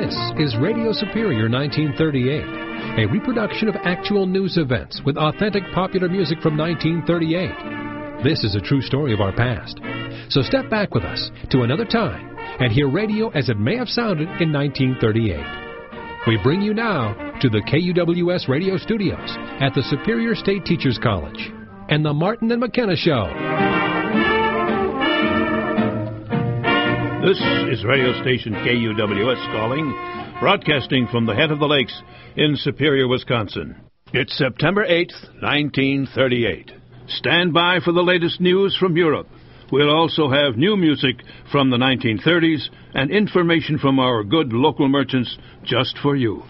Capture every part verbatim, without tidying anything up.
This is Radio Superior nineteen thirty-eight, a reproduction of actual news events with authentic popular music from nineteen thirty-eight. This is a true story of our past. So step back with us to another time and hear radio as it may have sounded in nineteen thirty-eight. We bring you now to the K U W S radio studios at the Superior State Teachers College and the Martin and McKenna Show. This is radio station K U W S calling, broadcasting from the head of the lakes in Superior, Wisconsin. It's September eighth, nineteen thirty-eight. Stand by for the latest news from Europe. We'll also have new music from the nineteen thirties and information from our good local merchants just for you.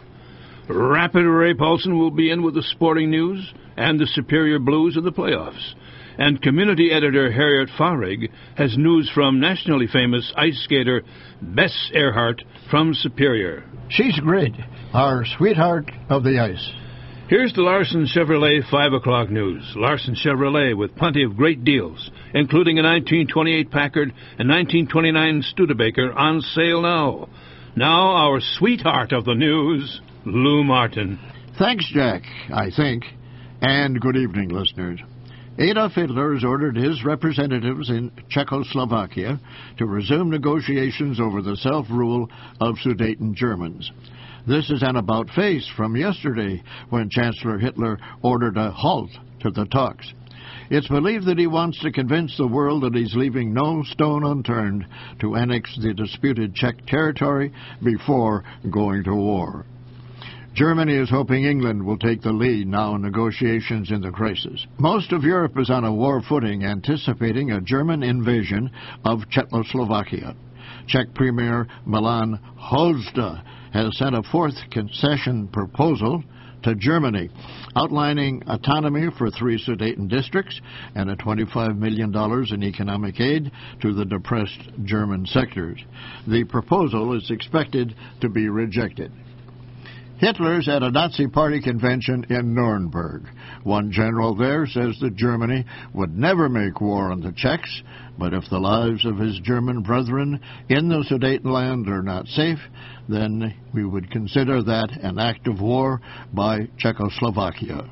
Rapid Ray Paulson will be in with the sporting news and the Superior Blues in the playoffs. And community editor Harriet Fahrig has news from nationally famous ice skater Bess Earhart from Superior. She's great, our sweetheart of the ice. Here's the Larson Chevrolet five o'clock news. Larson Chevrolet with plenty of great deals, including a nineteen twenty-eight Packard and nineteen twenty-nine Studebaker on sale now. Now our sweetheart of the news, Lou Martin. Thanks, Jack, I think. And good evening, listeners. Adolf Hitler has ordered his representatives in Czechoslovakia to resume negotiations over the self-rule of Sudeten Germans. This is an about-face from yesterday when Chancellor Hitler ordered a halt to the talks. It's believed that he wants to convince the world that he's leaving no stone unturned to annex the disputed Czech territory before going to war. Germany is hoping England will take the lead now in negotiations in the crisis. Most of Europe is on a war footing, anticipating a German invasion of Czechoslovakia. Czech Premier Milan Hojda has sent a fourth concession proposal to Germany, outlining autonomy for three Sudeten districts and a twenty-five million dollars in economic aid to the depressed German sectors. The proposal is expected to be rejected. Hitler's at a Nazi Party convention in Nuremberg. One general there says that Germany would never make war on the Czechs, but if the lives of his German brethren in the Sudetenland are not safe, then we would consider that an act of war by Czechoslovakia.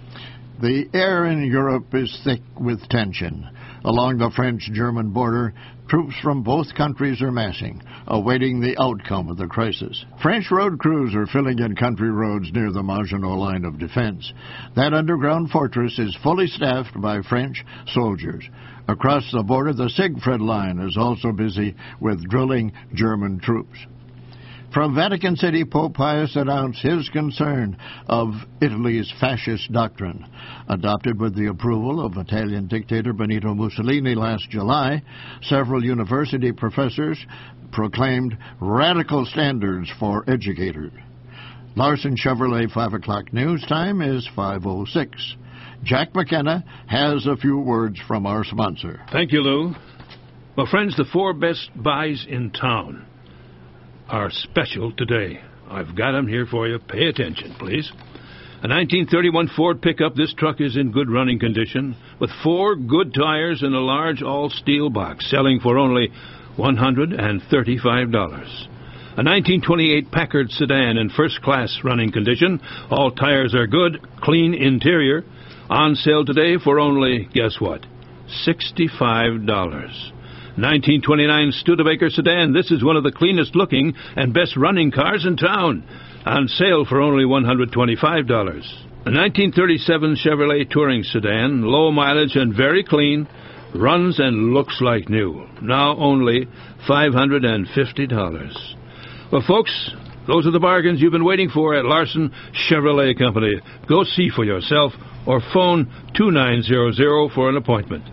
The air in Europe is thick with tension. Along the French-German border, troops from both countries are massing, awaiting the outcome of the crisis. French road crews are filling in country roads near the Maginot Line of defense. That underground fortress is fully staffed by French soldiers. Across the border, the Siegfried Line is also busy with drilling German troops. From Vatican City, Pope Pius announced his concern of Italy's fascist doctrine. Adopted with the approval of Italian dictator Benito Mussolini last July, several university professors proclaimed radical standards for educators. Larson Chevrolet five o'clock news time is five oh six. Jack McKenna has a few words from our sponsor. Thank you, Lou. Well, friends, the four best buys in town are special today. I've got them here for you. Pay attention, please. A nineteen thirty-one Ford pickup. This truck is in good running condition with four good tires and a large all-steel box, selling for only one hundred thirty-five dollars. A nineteen twenty-eight Packard sedan in first-class running condition. All tires are good, clean interior. On sale today for only, guess what, sixty-five dollars. nineteen twenty-nine Studebaker sedan. This is one of the cleanest looking and best running cars in town. On sale for only one hundred twenty-five dollars. A nineteen thirty-seven Chevrolet Touring sedan, low mileage and very clean, runs and looks like new. Now only five hundred fifty dollars. Well, folks, those are the bargains you've been waiting for at Larson Chevrolet Company. Go see for yourself or phone two nine zero zero for an appointment.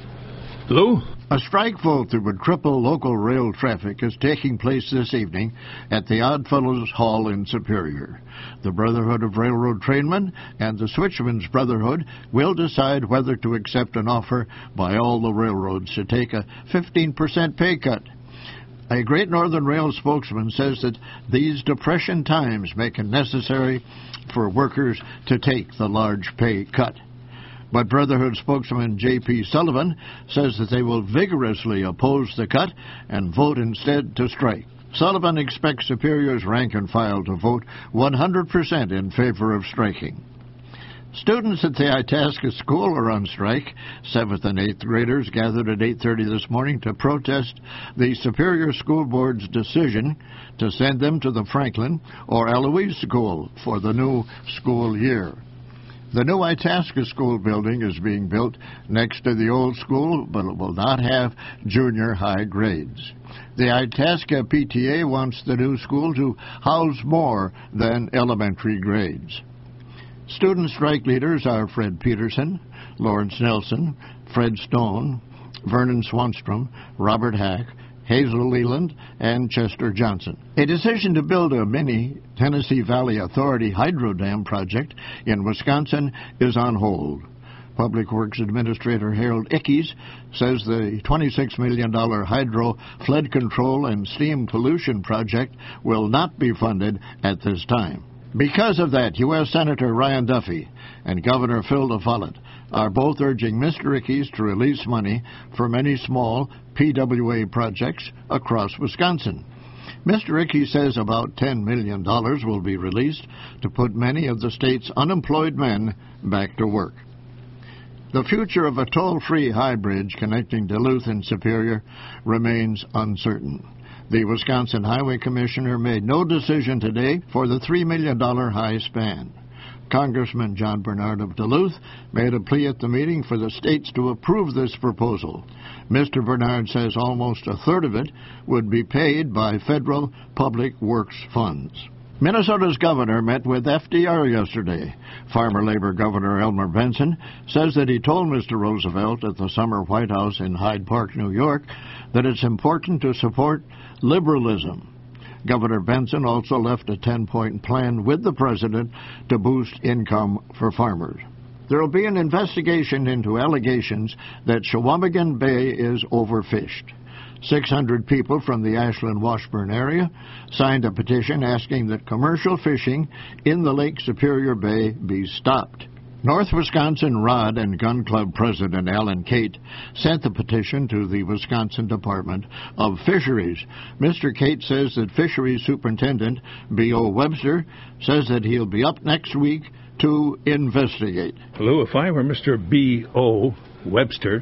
Lou? A strike vote that would cripple local rail traffic is taking place this evening at the Oddfellows Hall in Superior. The Brotherhood of Railroad Trainmen and the Switchmen's Brotherhood will decide whether to accept an offer by all the railroads to take a fifteen percent pay cut. A Great Northern Rail spokesman says that these depression times make it necessary for workers to take the large pay cut. But Brotherhood spokesman J P Sullivan says that they will vigorously oppose the cut and vote instead to strike. Sullivan expects Superior's rank and file to vote one hundred percent in favor of striking. Students at the Itasca School are on strike. Seventh and eighth graders gathered at eight thirty this morning to protest the Superior School Board's decision to send them to the Franklin or Eloise School for the new school year. The new Itasca School building is being built next to the old school, but it will not have junior high grades. The Itasca P T A wants the new school to house more than elementary grades. Student strike leaders are Fred Peterson, Lawrence Nelson, Fred Stone, Vernon Swanstrom, Robert Hack, Hazel Leland, and Chester Johnson. A decision to build a mini Tennessee Valley Authority hydro dam project in Wisconsin is on hold. Public Works Administrator Harold Ickes says the twenty-six million dollars hydro flood control and steam pollution project will not be funded at this time. Because of that, U S Senator Ryan Duffy and Governor Phil DeFollette are both urging Mister Ickes to release money for many small P W A projects across Wisconsin. Mister Ickes says about ten million dollars will be released to put many of the state's unemployed men back to work. The future of a toll-free high bridge connecting Duluth and Superior remains uncertain. The Wisconsin Highway Commissioner made no decision today for the three million dollars high span. Congressman John Bernard of Duluth made a plea at the meeting for the states to approve this proposal. Mister Bernard says almost a third of it would be paid by federal public works funds. Minnesota's governor met with F D R yesterday. Farmer Labor Governor Elmer Benson says that he told Mister Roosevelt at the summer White House in Hyde Park, New York, that it's important to support liberalism. Governor Benson also left a ten-point plan with the president to boost income for farmers. There will be an investigation into allegations that Chequamegon Bay is overfished. six hundred people from the Ashland-Washburn area signed a petition asking that commercial fishing in the Lake Superior Bay be stopped. North Wisconsin Rod and Gun Club President Alan Cate sent the petition to the Wisconsin Department of Fisheries. Mister Cate says that Fisheries Superintendent B O Webster says that he'll be up next week to investigate. Lou, if I were Mister B O Webster,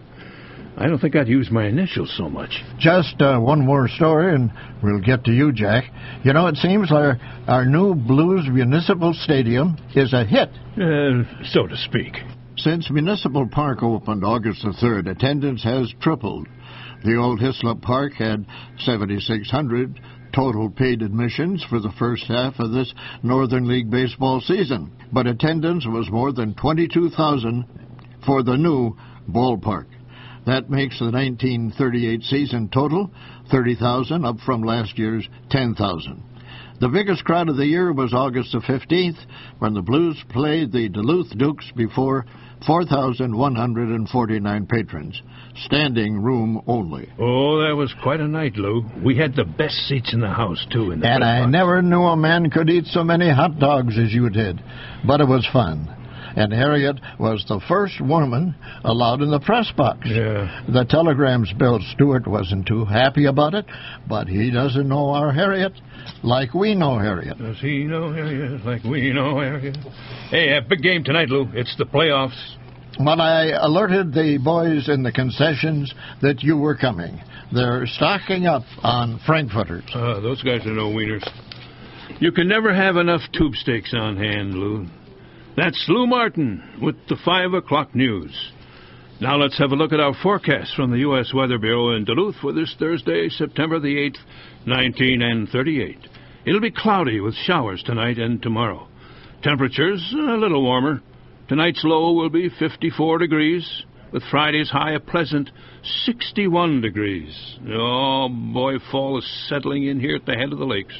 I don't think I'd use my initials so much. Just uh, one more story, and we'll get to you, Jack. You know, it seems our, our new Blues Municipal Stadium is a hit. Uh, so to speak. Since Municipal Park opened August the third, attendance has tripled. The old Hislop Park had seventy-six hundred total paid admissions for the first half of this Northern League baseball season, but attendance was more than twenty-two thousand for the new ballpark. That makes the nineteen thirty-eight season total thirty thousand, up from last year's ten thousand. The biggest crowd of the year was August the fifteenth, when the Blues played the Duluth Dukes before four thousand one hundred forty-nine patrons, standing room only. Oh, that was quite a night, Lou. We had the best seats in the house, too. In the and I box. never knew a man could eat so many hot dogs as you did, but it was fun. And Harriet was the first woman allowed in the press box. Yeah. The Telegram's Bill Stewart wasn't too happy about it, but he doesn't know our Harriet like we know Harriet. Does he know Harriet like we know Harriet? Hey, a big game tonight, Lou. It's the playoffs. But I alerted the boys in the concessions that you were coming. They're stocking up on Frankfurters. Uh, those guys are no wieners. You can never have enough tube steaks on hand, Lou. That's Lou Martin with the five o'clock news. Now let's have a look at our forecast from the U S Weather Bureau in Duluth for this Thursday, September the eighth, nineteen thirty-eight. It'll be cloudy with showers tonight and tomorrow. Temperatures a little warmer. Tonight's low will be fifty-four degrees, with Friday's high a pleasant sixty-one degrees. Oh, boy, fall is settling in here at the head of the lakes.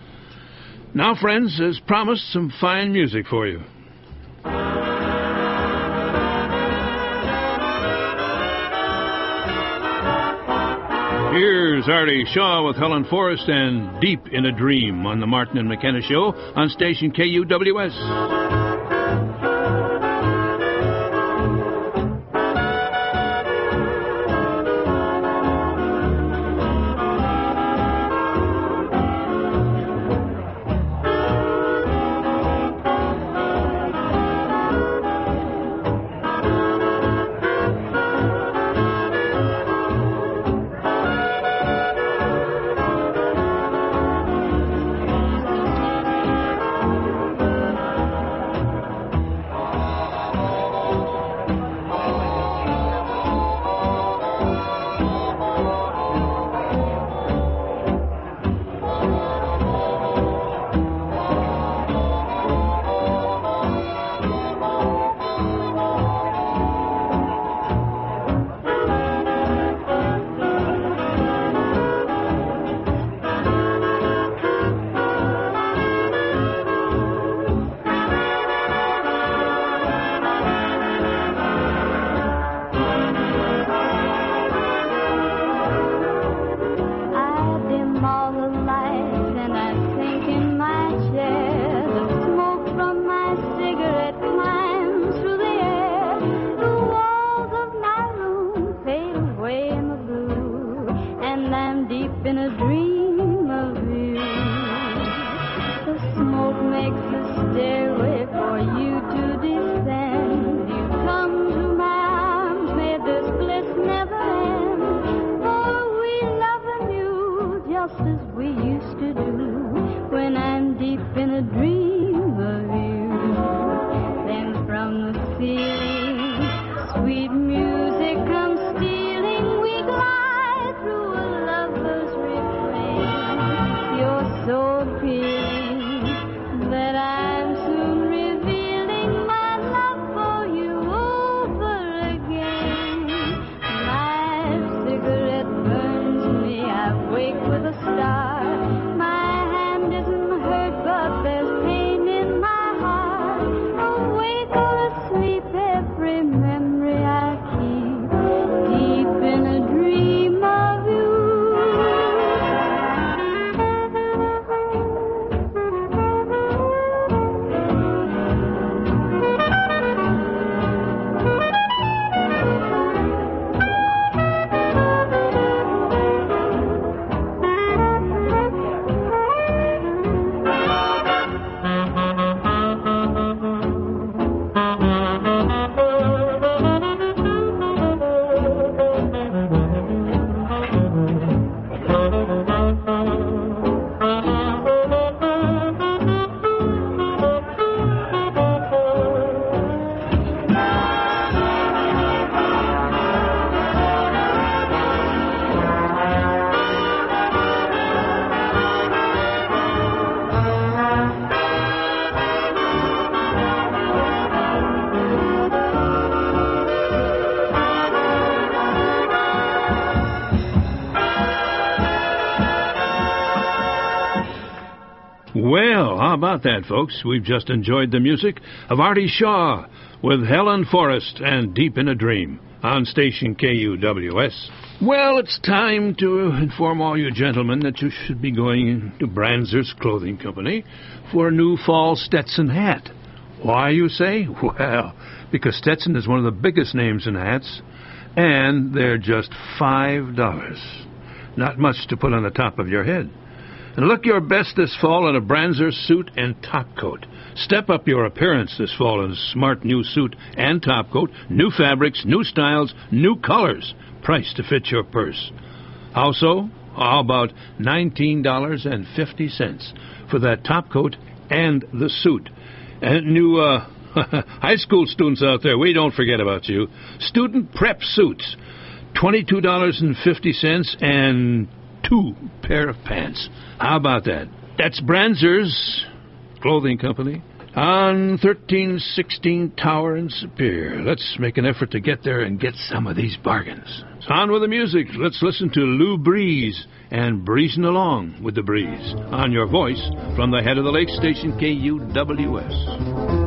Now, friends, as promised, some fine music for you. Here's Artie Shaw with Helen Forrest and Deep in a Dream on the Martin and McKenna Show on station K U W S. as we used to do when I'm deep in a dream of you. Then from the ceiling, sweet music comes stealing. We glide through a lover's refrain. You're so appealing that I'm soon revealing my love for you over again. My cigarette burns me, I wake with a start. My hand isn't hurt, but there's pain in my heart. Awake or asleep, every memory I keep, deep in a dream of you. Well, how about that, folks? We've just enjoyed the music of Artie Shaw with Helen Forrest and Deep in a Dream on station K U W S. Well, it's time to inform all you gentlemen that you should be going to Branzer's Clothing Company for a new fall Stetson hat. Why, you say? Well, because Stetson is one of the biggest names in hats, and they're just five dollars. Not much to put on the top of your head. And look your best this fall in a Branzer suit and top coat. Step up your appearance this fall in a smart new suit and top coat, new fabrics, new styles, new colors, priced to fit your purse. How so? How about nineteen dollars and fifty cents for that top coat and the suit? And new uh, high school students out there, we don't forget about you. Student prep suits, twenty-two dollars and fifty cents and two pair of pants. How about that? That's Branzer's Clothing Company on thirteen sixteen Tower in Superior. Let's make an effort to get there and get some of these bargains. On with the music. Let's listen to Lou Breeze and Breezing Along with the Breeze on your voice from the head of the lake station K U W S.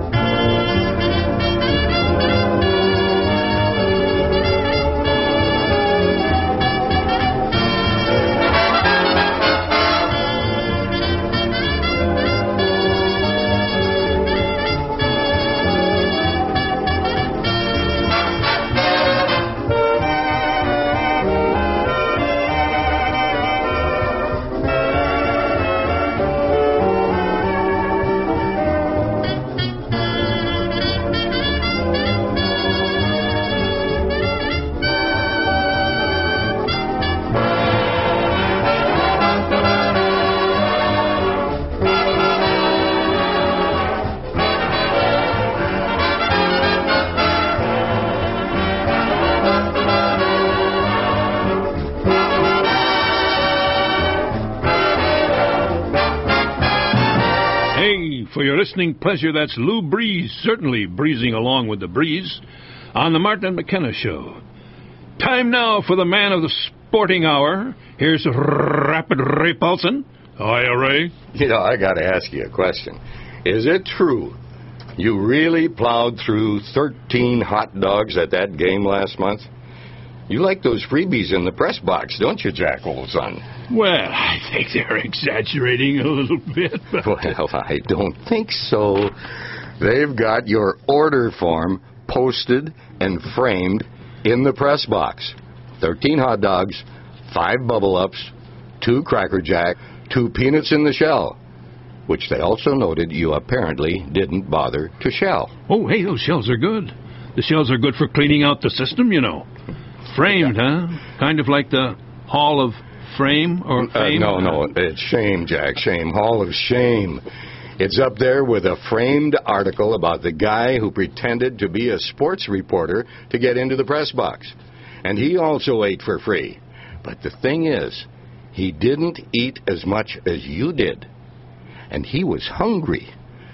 For your listening pleasure, that's Lou Breeze, certainly breezing along with the breeze, on the Martin and McKenna Show. Time now for the man of the sporting hour. Here's Rapid Ray Paulson. Hiya, Ray. You know, I got to ask you a question. Is it true you really plowed through thirteen hot dogs at that game last month? You like those freebies in the press box, don't you, Jack, old son? Well, I think they're exaggerating a little bit. But... Well, I don't think so. They've got your order form posted and framed in the press box. Thirteen hot dogs, five Bubble Ups, two Cracker Jack, two Peanuts in the shell, which they also noted you apparently didn't bother to shell. Oh, hey, those shells are good. The shells are good for cleaning out the system, you know. Framed, huh? Kind of like the Hall of Frame or Fame? Uh, no, no, it's Shame, Jack. Shame. Hall of Shame. It's up there with a framed article about the guy who pretended to be a sports reporter to get into the press box. And he also ate for free. But the thing is, he didn't eat as much as you did. And he was hungry,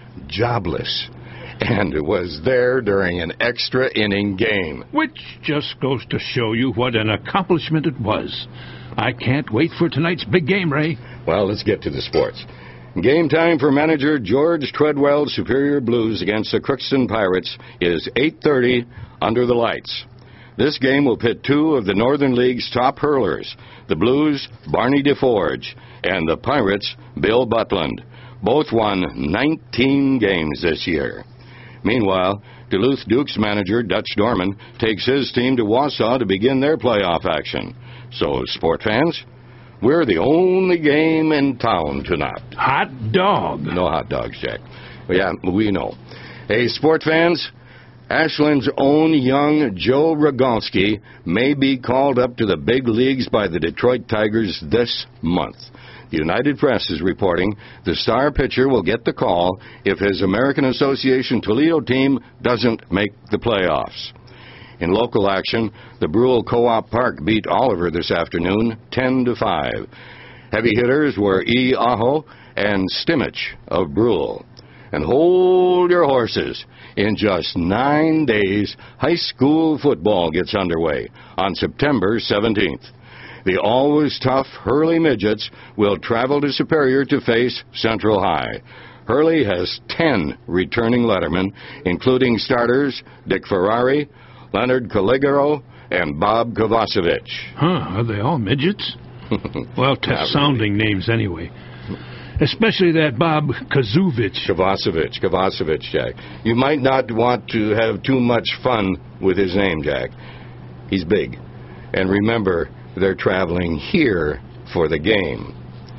jobless, and was there during an extra inning game. Which just goes to show you what an accomplishment it was. I can't wait for tonight's big game, Ray. Well, let's get to the sports. Game time for manager George Treadwell's Superior Blues against the Crookston Pirates is eight thirty under the lights. This game will pit two of the Northern League's top hurlers, the Blues, Barney DeForge, and the Pirates, Bill Butland. Both won nineteen games this year. Meanwhile, Duluth Dukes manager Dutch Dorman takes his team to Wausau to begin their playoff action. So, sport fans, we're the only game in town tonight. Hot dog. No hot dogs, Jack. Yeah, we know. Hey, sport fans, Ashland's own young Joe Rogalski may be called up to the big leagues by the Detroit Tigers this month. The United Press is reporting the star pitcher will get the call if his American Association Toledo team doesn't make the playoffs. In local action, the Brule Co-op Park beat Oliver this afternoon ten to five. Heavy hitters were E. Aho and Stimmich of Brule. And hold your horses. In just nine days, high school football gets underway on September seventeenth. The always tough Hurley Midgets will travel to Superior to face Central High. Hurley has ten returning lettermen, including starters Dick Ferrari, Leonard Caligaro, and Bob Kovacevic. Huh, are they all midgets? Well, tough sounding really. Names anyway. Especially that Bob Kovacevic. Kovacevic, Kovacevic, Jack. You might not want to have too much fun with his name, Jack. He's big. And remember, they're traveling here for the game.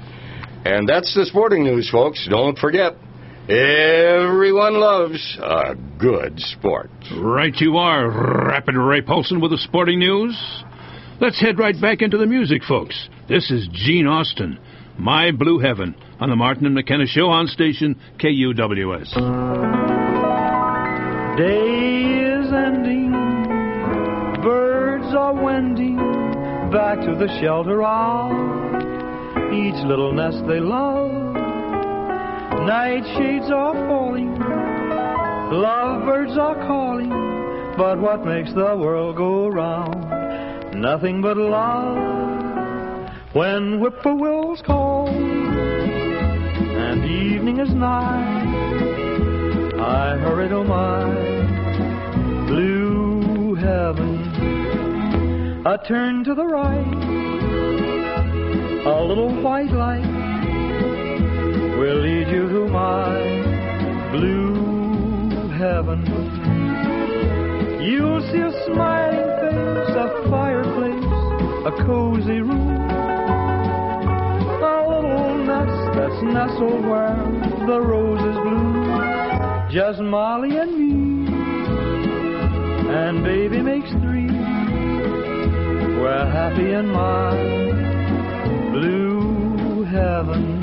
And that's the sporting news, folks. Don't forget, everyone loves a good sport. Right you are, Rapid Ray Paulson with the sporting news. Let's head right back into the music, folks. This is Gene Austin, My Blue Heaven, on the Martin and McKenna Show on station K U W S. Day is ending, birds are wending back to the shelter of each little nest they love. Night shades are falling, lovebirds are calling, but what makes the world go round? Nothing but love. When whippoorwills call and evening is nigh, I hurry to my blue heaven. A turn to the right, a little white light will lead you to my blue heaven. You'll see a smiling face, a fireplace, a cozy room, a little nest that's nestled where the roses bloom. Just Molly and me, and baby makes three. We're happy in my blue heaven.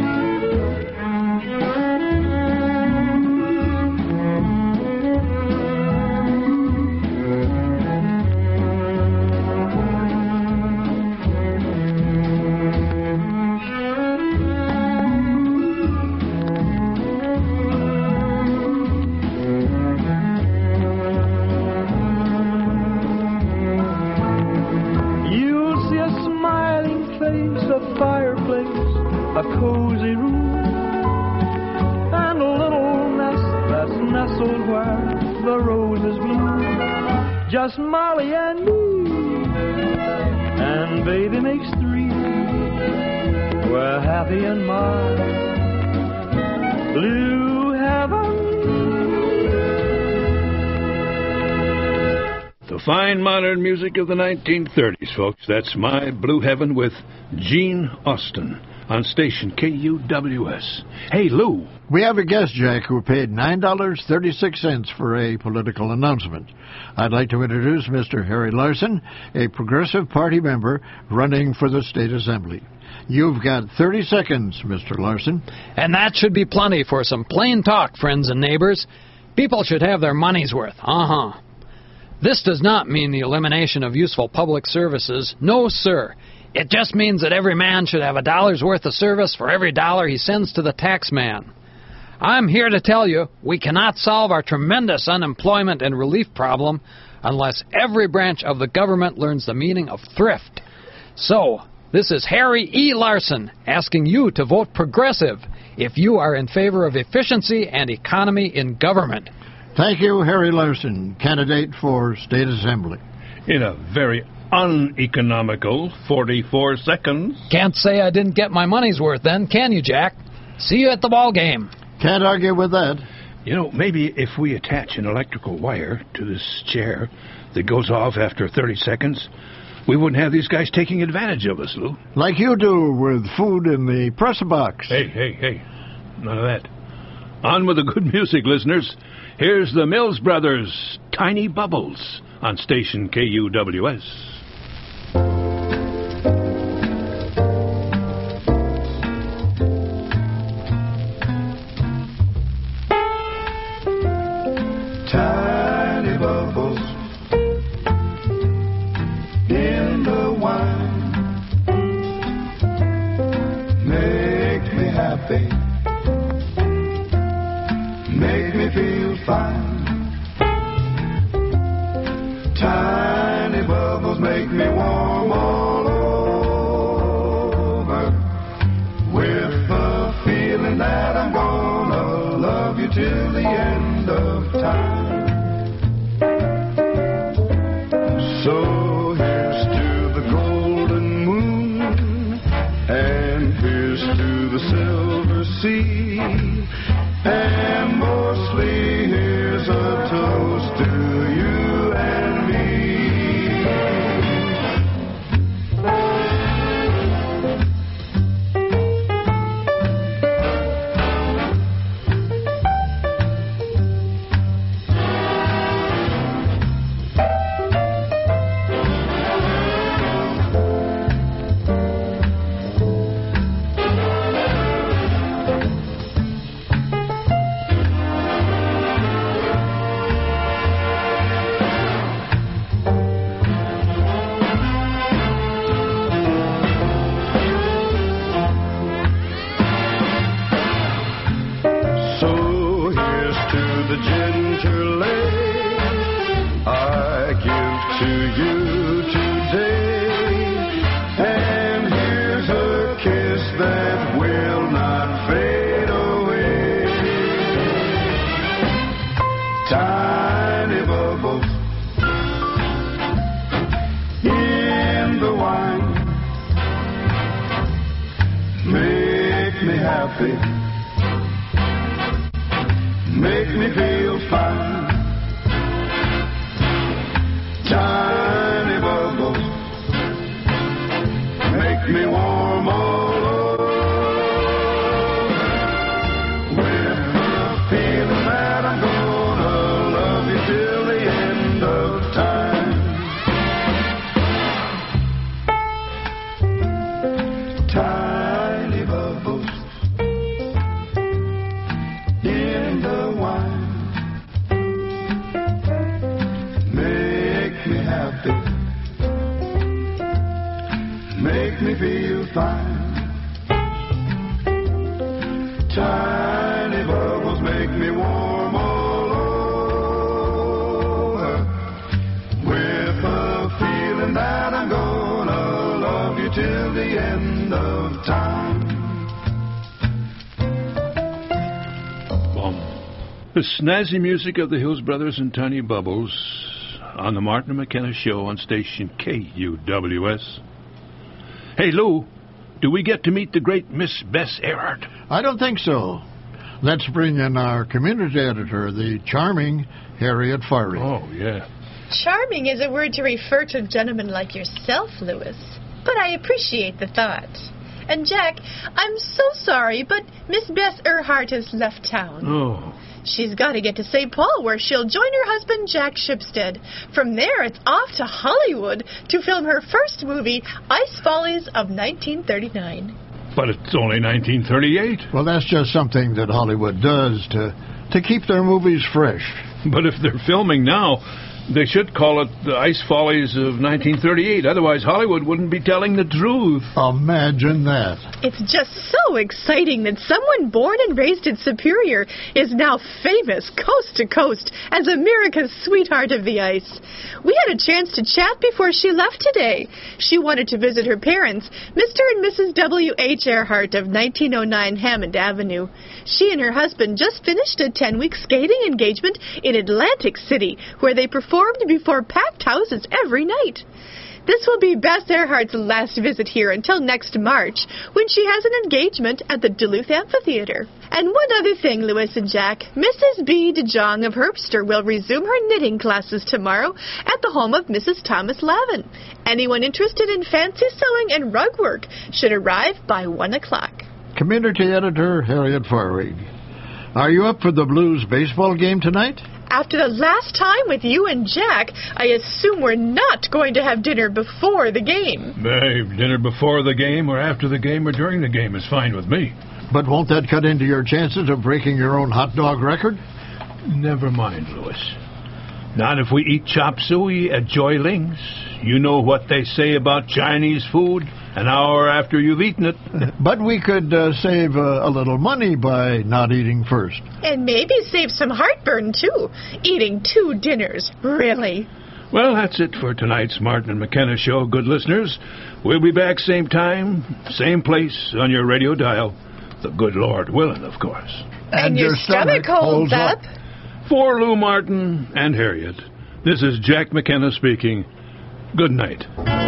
A cozy room, and a little nest that's nestled where the roses bloom. Just Molly and me, and baby makes three. We're happy in my blue heaven. The fine modern music of the nineteen thirties, folks. That's My Blue Heaven with Gene Austin. on station K U W S. Hey, Lou. We have a guest, Jack, who paid nine dollars and thirty-six cents for a political announcement. I'd like to introduce Mister Harry Larson, a Progressive Party member running for the State Assembly. You've got thirty seconds, Mister Larson. And that should be plenty for some plain talk, friends and neighbors. People should have their money's worth. Uh-huh. This does not mean the elimination of useful public services. No, sir. It just means that every man should have a dollar's worth of service for every dollar he sends to the tax man. I'm here to tell you we cannot solve our tremendous unemployment and relief problem unless every branch of the government learns the meaning of thrift. So, this is Harry E. Larson asking you to vote Progressive if you are in favor of efficiency and economy in government. Thank you, Harry Larson, candidate for State Assembly. In a very uneconomical forty-four seconds. Can't say I didn't get my money's worth then, can you, Jack? See you at the ball game. Can't argue with that. You know, maybe if we attach an electrical wire to this chair that goes off after thirty seconds, we wouldn't have these guys taking advantage of us, Lou. Like you do with food in the press box. Hey, hey, hey. None of that. On with the good music, listeners. Here's the Mills Brothers' Tiny Bubbles on station K U W S. Tiny bubbles in the wine make me happy, make me feel fine. Tiny bubbles make me warm all over, with the feeling that I'm gonna love you till the end of time. So here's to the golden moon, and here's to the silver sea, and mostly here's a toast to you and me. Make me feel fine. Tiny bubbles make me warm all over, with the feeling that I'm gonna love you till the end of time. Tiny bubbles in the wine make me happy, make me feel fine. Tiny bubbles make me warm all over, with a feeling that I'm gonna love you till the end of time. The snazzy music of the Hills Brothers and Tiny Bubbles on the Martin and McKenna Show on station K U W S. Hey, Lou, do we get to meet the great Miss Bess Earhart? I don't think so. Let's bring in our community editor, the charming Harriet Farley. Oh, yeah. Charming is a word to refer to a gentleman like yourself, Louis. But I appreciate the thought. And Jack, I'm so sorry, but Miss Bess Earhart has left town. Oh. She's got to get to Saint Paul, where she'll join her husband, Jack Shipstead. From there, it's off to Hollywood to film her first movie, Ice Follies of nineteen thirty-nine. But it's only nineteen thirty-eight. Well, that's just something that Hollywood does to, to keep their movies fresh. But if they're filming now, they should call it the Ice Follies of nineteen thirty-eight. Otherwise, Hollywood wouldn't be telling the truth. Imagine that. It's just so exciting that someone born and raised in Superior is now famous coast to coast as America's sweetheart of the ice. We had a chance to chat before she left today. She wanted to visit her parents, Mister and Missus W H Earhart of nineteen oh nine Hammond Avenue. She and her husband just finished a ten-week skating engagement in Atlantic City, where they performed before packed houses every night. This will be Bess Earhart's last visit here until next March, when she has an engagement at the Duluth Amphitheater. And one other thing, Louis and Jack, Missus B. DeJong of Herbster will resume her knitting classes tomorrow at the home of Missus Thomas Lavin. Anyone interested in fancy sewing and rug work should arrive by one o'clock. Community Editor Harriet Farwig. Are you up for the Blues baseball game tonight? After the last time with you and Jack, I assume we're not going to have dinner before the game. Babe, dinner before the game or after the game or during the game is fine with me. But won't that cut into your chances of breaking your own hot dog record? Never mind, Louis. Not if we eat chop suey at Joy Ling's. You know what they say about Chinese food an hour after you've eaten it. But we could uh, save uh, a little money by not eating first. And maybe save some heartburn, too. Eating two dinners, really. Well, that's it for tonight's Martin and McKenna show, good listeners. We'll be back same time, same place on your radio dial. The good Lord willing, of course. And, and your, your stomach, stomach holds, holds up. up. For Lou Martin and Harriet, this is Jack McKenna speaking. Good night.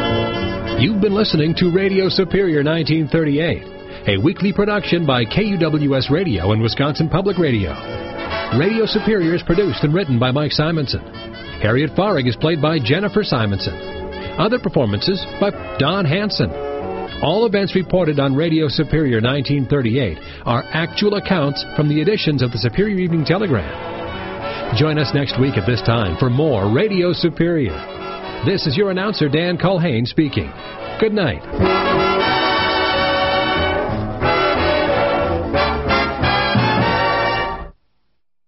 You've been listening to Radio Superior nineteen thirty-eight, a weekly production by K U W S Radio and Wisconsin Public Radio. Radio Superior is produced and written by Mike Simonson. Harriet Farrig is played by Jennifer Simonson. Other performances by Don Hanson. All events reported on Radio Superior nineteen thirty-eight are actual accounts from the editions of the Superior Evening Telegram. Join us next week at this time for more Radio Superior. This is your announcer, Dan Culhane, speaking. Good night.